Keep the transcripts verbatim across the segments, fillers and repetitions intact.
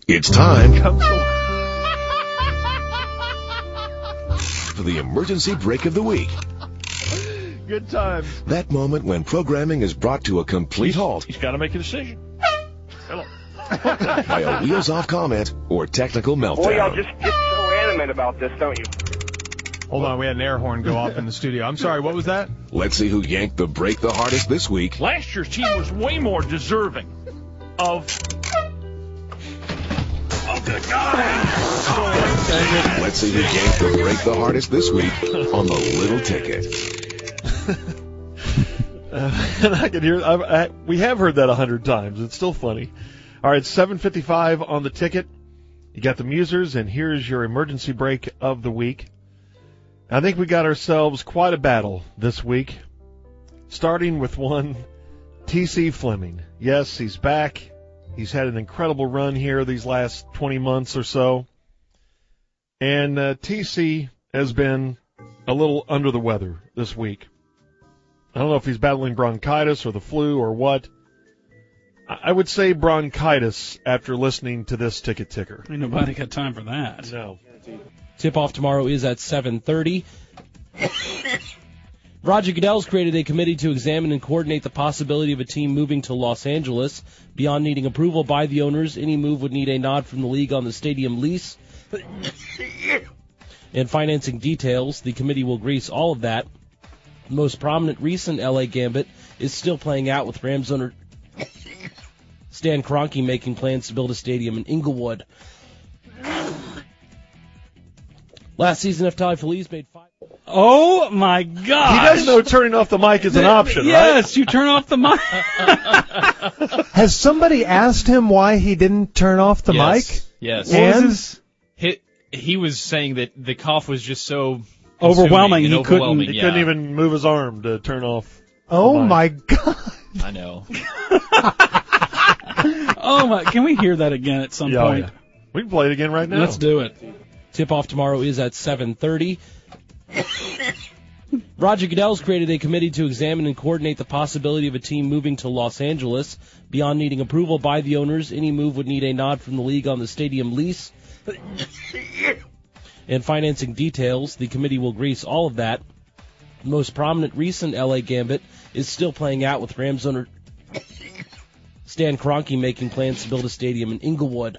It's time for the emergency break of the week. Good times. That moment when programming is brought to a complete halt. He's got to make a decision. Hello. By a wheels-off comment or technical meltdown. Boy, y'all just get so animate about this, don't you? Hold on, we had an air horn go off in the studio. I'm sorry, what was that? Let's see who yanked the break the hardest this week. Last year's team was way more deserving of... of the guy. Let's see who yanked the break the hardest this week on the little ticket. uh, and I can hear, I, I, we have heard that a hundred times. It's still funny. All right, seven fifty-five on the ticket. You got the Musers, and here's your emergency break of the week. I think we got ourselves quite a battle this week, starting with one T C Fleming. Yes, he's back. He's had an incredible run here these last twenty months or so. And uh, T C has been a little under the weather this week. I don't know if he's battling bronchitis or the flu or what. I would say bronchitis after listening to this ticket ticker. Ain't nobody got time for that. No. Tip-off tomorrow is at seven thirty. Roger Goodell's created a committee to examine and coordinate the possibility of a team moving to Los Angeles. Beyond needing approval by the owners, any move would need a nod from the league on the stadium lease. And financing details, the committee will grease all of that. The most prominent recent L A gambit is still playing out with Rams owner Stan Kroenke making plans to build a stadium in Inglewood. Last season, Neftali Feliz made five. Oh, my God. He doesn't know turning off the mic is an option, yes, right? Yes, you turn off the mic. Has somebody asked him why he didn't turn off the yes. mic? Yes. And his... he, he was saying that the cough was just so overwhelming. He overwhelming. couldn't. He yeah. couldn't even move his arm to turn off. Oh my God! I know. Oh my! Can we hear that again at some yeah, point? Yeah. We can play it again right now. Let's do it. Tip-off tomorrow is at seven thirty. Roger Goodell's created a committee to examine and coordinate the possibility of a team moving to Los Angeles. Beyond needing approval by the owners, any move would need a nod from the league on the stadium lease. And financing details, the committee will grease all of that. The most prominent recent L A gambit is still playing out with Rams owner Stan Kroenke making plans to build a stadium in Inglewood.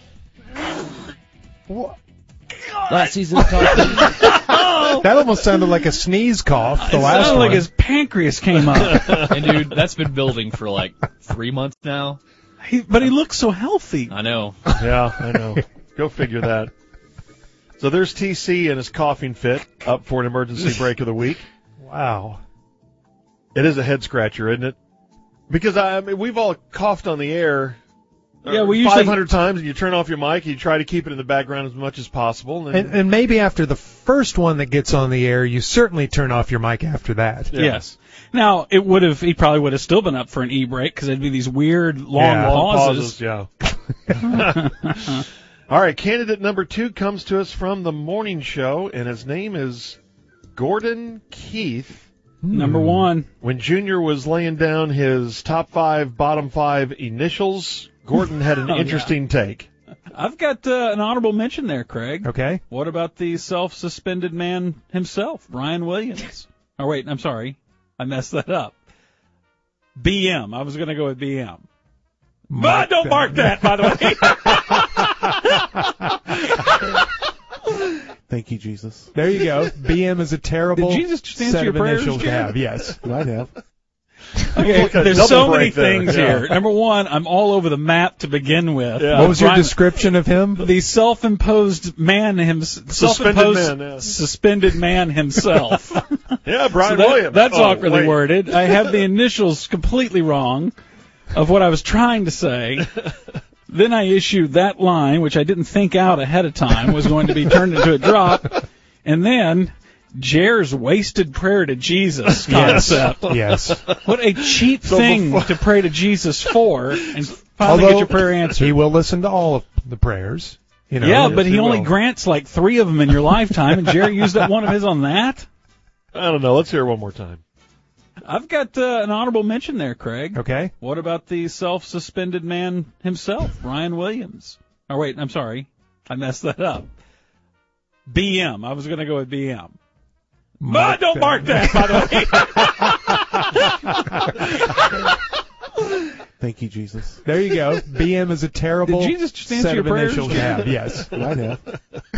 What? Last season, that almost sounded like a sneeze cough. The it last sounded one. like his pancreas came up. And dude, that's been building for like three months now. He, but he looks so healthy. I know. Yeah, I know. Go figure that. So there's T C and his coughing fit up for an emergency break of the week. Wow. It is a head scratcher, isn't it? Because I, I mean, we've all coughed on the air. Yeah, we five usually hundred times, and you turn off your mic. You try to keep it in the background as much as possible. And, and, and maybe after the first one that gets on the air, you certainly turn off your mic after that. Yeah. Yes. Now it would have. He probably would have still been up for an e break because it'd be these weird long Yeah. pauses. Long pauses, yeah. All right, candidate number two comes to us from the morning show, and his name is Gordon Keith. Number one. When Junior was laying down his top five, bottom five initials, Gordon had an Oh, interesting yeah. take. I've got uh, an honorable mention there, Craig. Okay. What about the self-suspended man himself, Brian Williams? Oh, wait, I'm sorry. I messed that up. B M. I was going to go with B M. But don't mark that, by the way. Thank you, Jesus. There you go. B M is a terrible Did Jesus just answer set your of prayers, initials to Jared? have. Yes. Might have. Okay, Like a there's double so many break there. things Yeah. here. Number one, I'm all over the map to begin with. Yeah. What was your Brian- description of him? The self-imposed man, him, self-imposed man, yeah. suspended man himself. Yeah, Brian So that- Williams. That's Oh, awkwardly wait. worded. I have the initials completely wrong of what I was trying to say. Then I issued that line, which I didn't think out ahead of time, was going to be turned into a drop. And then Jer's wasted prayer to Jesus concept. Yes. What a cheap So thing before- to pray to Jesus for and finally Although get your prayer answered. he will listen to all of the prayers. You know, yeah, yes, but he he only will. grants like three of them in your lifetime, and Jerry used up one of his on that. I don't know. Let's hear it one more time. I've got uh, an honorable mention there, Craig. Okay. What about the self-suspended man himself, Brian Williams? Oh, wait, I'm sorry. I messed that up. B M. I was going to go with B M. But don't mark that, by the way. Thank you, Jesus. There you go. B M is a terrible Did Jesus just answer set your of prayers? initials to have. Yes. Might have.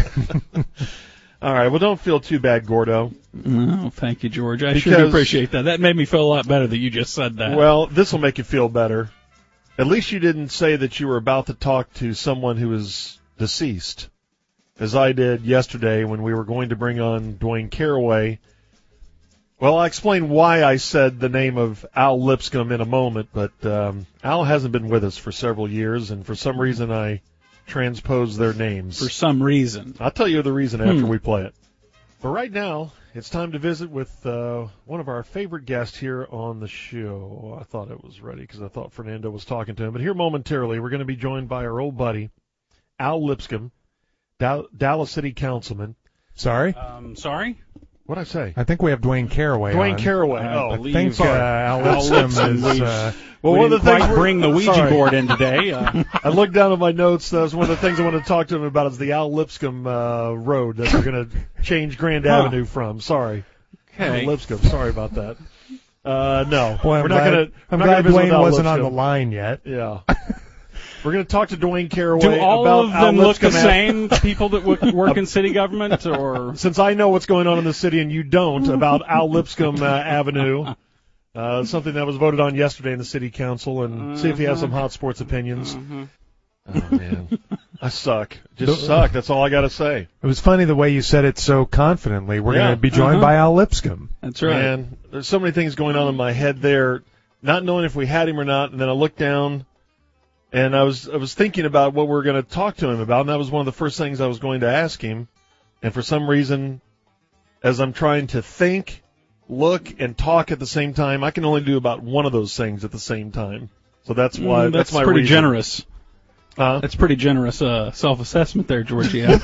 All right. Well, don't feel too bad, Gordo. No, thank you, George. I sure do Because- appreciate that. That made me feel a lot better that you just said that. Well, this will make you feel better. At least you didn't say that you were about to talk to someone who is deceased, as I did yesterday when we were going to bring on Dwayne Caraway. Well, I'll explain why I said the name of Al Lipscomb in a moment, but um, Al hasn't been with us for several years, and for some reason I transposed their names. For some reason. I'll tell you the reason after Hmm. we play it. But right now, it's time to visit with uh, one of our favorite guests here on the show. I thought it was ready because I thought Fernando was talking to him. But here momentarily, we're going to be joined by our old buddy, Al Lipscomb, Dow- Dallas City Councilman. Sorry? Um, sorry? What'd I say? I think we have Dwayne Caraway Dwayne on. Caraway. I oh, I believe- think uh, sorry. Al Al Lipscomb Lipscomb. is... Uh, Well, we one of the didn't quite things we're- bring the Ouija sorry. board in today. Uh, I looked down at my notes. That was one of the things I wanted to talk to him about is the Al Lipscomb uh, road that we're going to change Grand Huh. Avenue from. Sorry. okay. Al Lipscomb. Sorry about that. Uh, no. Boy, I'm we're glad, not going to. I'm glad Dwayne wasn't on the Lipscomb. line yet. Yeah. We're going to talk to Dwayne Caraway Do all about of Al them look the Lipscomb. same, people that wo- work in city government, or... Since I know what's going on in the city and you don't, about Al Lipscomb uh, Avenue, uh, something that was voted on yesterday in the city council, and see if he has some hot sports opinions. Oh, man. I suck. Just The- suck. That's all I got to say. It was funny the way you said it so confidently. We're Yeah. going to be joined Uh-huh. by Al Lipscomb. That's right. Man, there's so many things going on in my head there, not knowing if we had him or not, and then I looked down, and I was I was thinking about what we were going to talk to him about, and that was one of the first things I was going to ask him. And for some reason, as I'm trying to think, look, and talk at the same time, I can only do about one of those things at the same time. So that's why Mm, that's, that's my pretty reason. generous. Huh? That's pretty generous uh, self-assessment there, Georgia.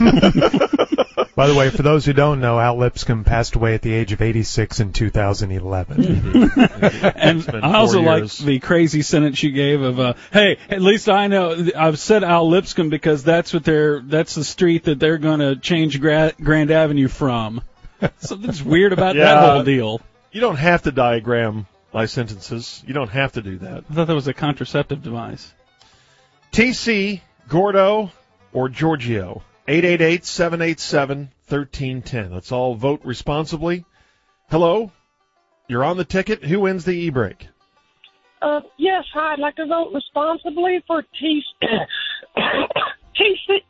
By the way, for those who don't know, Al Lipscomb passed away at the age of eighty-six in two thousand eleven. And It's been I also four like years. the crazy sentence you gave of, uh, "Hey, at least I know I've said Al Lipscomb because that's what they're that's the street that they're going to change Gra- Grand Avenue from." Something's weird about Yeah. that whole deal. You don't have to diagram my sentences. You don't have to do that. I thought that was a contraceptive device. T C, Gordo, or Giorgio. eight eight eight, seven eight seven, one three one zero. Let's all vote responsibly. Hello? You're on the ticket. Who wins the e-break? Uh, yes, hi, I'd like to vote responsibly for T T C.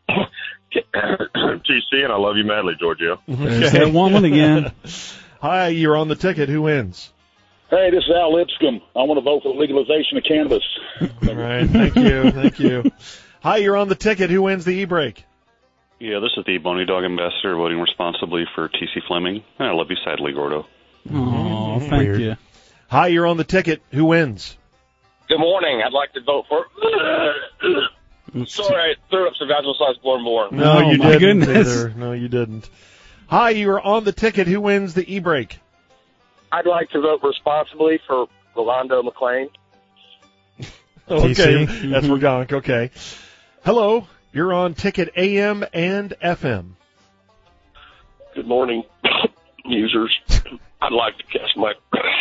T C, and I love you madly, Giorgio. There's that woman again. Hi, you're on the ticket. Who wins? Hey, this is Al Lipscomb. I want to vote for the legalization of cannabis. All right, thank you, thank you. Hi, you're on the ticket. Who wins the e-break? Yeah, this is the Boney Dog Ambassador voting responsibly for T C Fleming. And I love you sadly, Gordo. Oh, thank Weird. you. Hi, you're on the ticket. Who wins? Good morning. I'd like to vote for. Sorry, I threw up some vaginal size born born. No, Oh, you my didn't goodness. either. No, you didn't. Hi, you're on the ticket. Who wins the e-break? I'd like to vote responsibly for Rolando McClain. Okay, T C? that's Regonk. Okay. Hello, you're on ticket A M and F M. Good morning, users. I'd like to catch my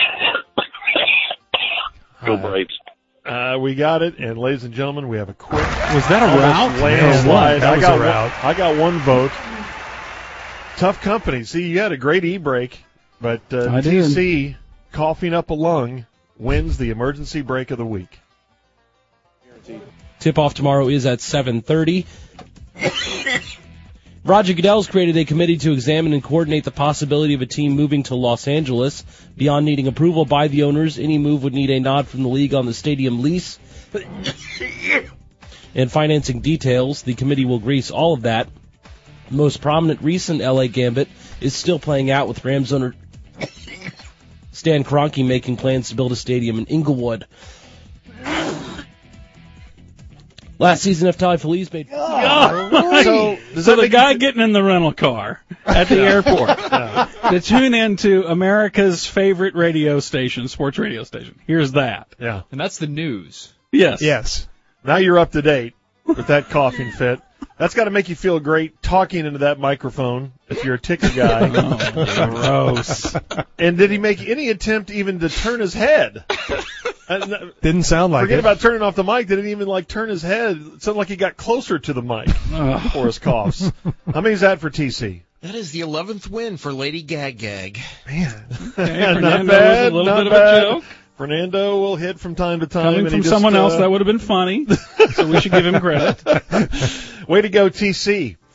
go Braves. Uh, we got it, and ladies and gentlemen, we have a quick Was that a route? landslide. That I was got a route. One, I got one vote. Tough company. See, you had a great e-break, but uh, I T did. C coughing up a lung wins the emergency break of the week. Tip-off tomorrow is at seven thirty. Roger Goodell's created a committee to examine and coordinate the possibility of a team moving to Los Angeles. Beyond needing approval by the owners, any move would need a nod from the league on the stadium lease and financing details. The committee will grease all of that. The most prominent recent L A gambit is still playing out with Rams owner Stan Kroenke making plans to build a stadium in Inglewood. Last season, Naftali Feliz made... So, does So that the make guy you- getting in the rental car at the airport to tune into America's favorite radio station, sports radio station. Here's that. Yeah. And that's the news. Yes. Yes. Now you're up to date with that coughing fit. That's got to make you feel great talking into that microphone if you're a ticket guy. Oh, gross. And did he make any attempt even to turn his head? Didn't sound like Forget it. about turning off the mic. Didn't even like turn his head. It sounded like he got closer to the mic for his coughs. How many is that for T C? That is the eleventh win for Lady Gag Gag. Man. Okay, not Fernando bad, was a little not bit bad. of a joke. Fernando will hit from time to time. Coming and from he just, someone uh, else, that would have been funny. So we should give him credit. Way to go, T C.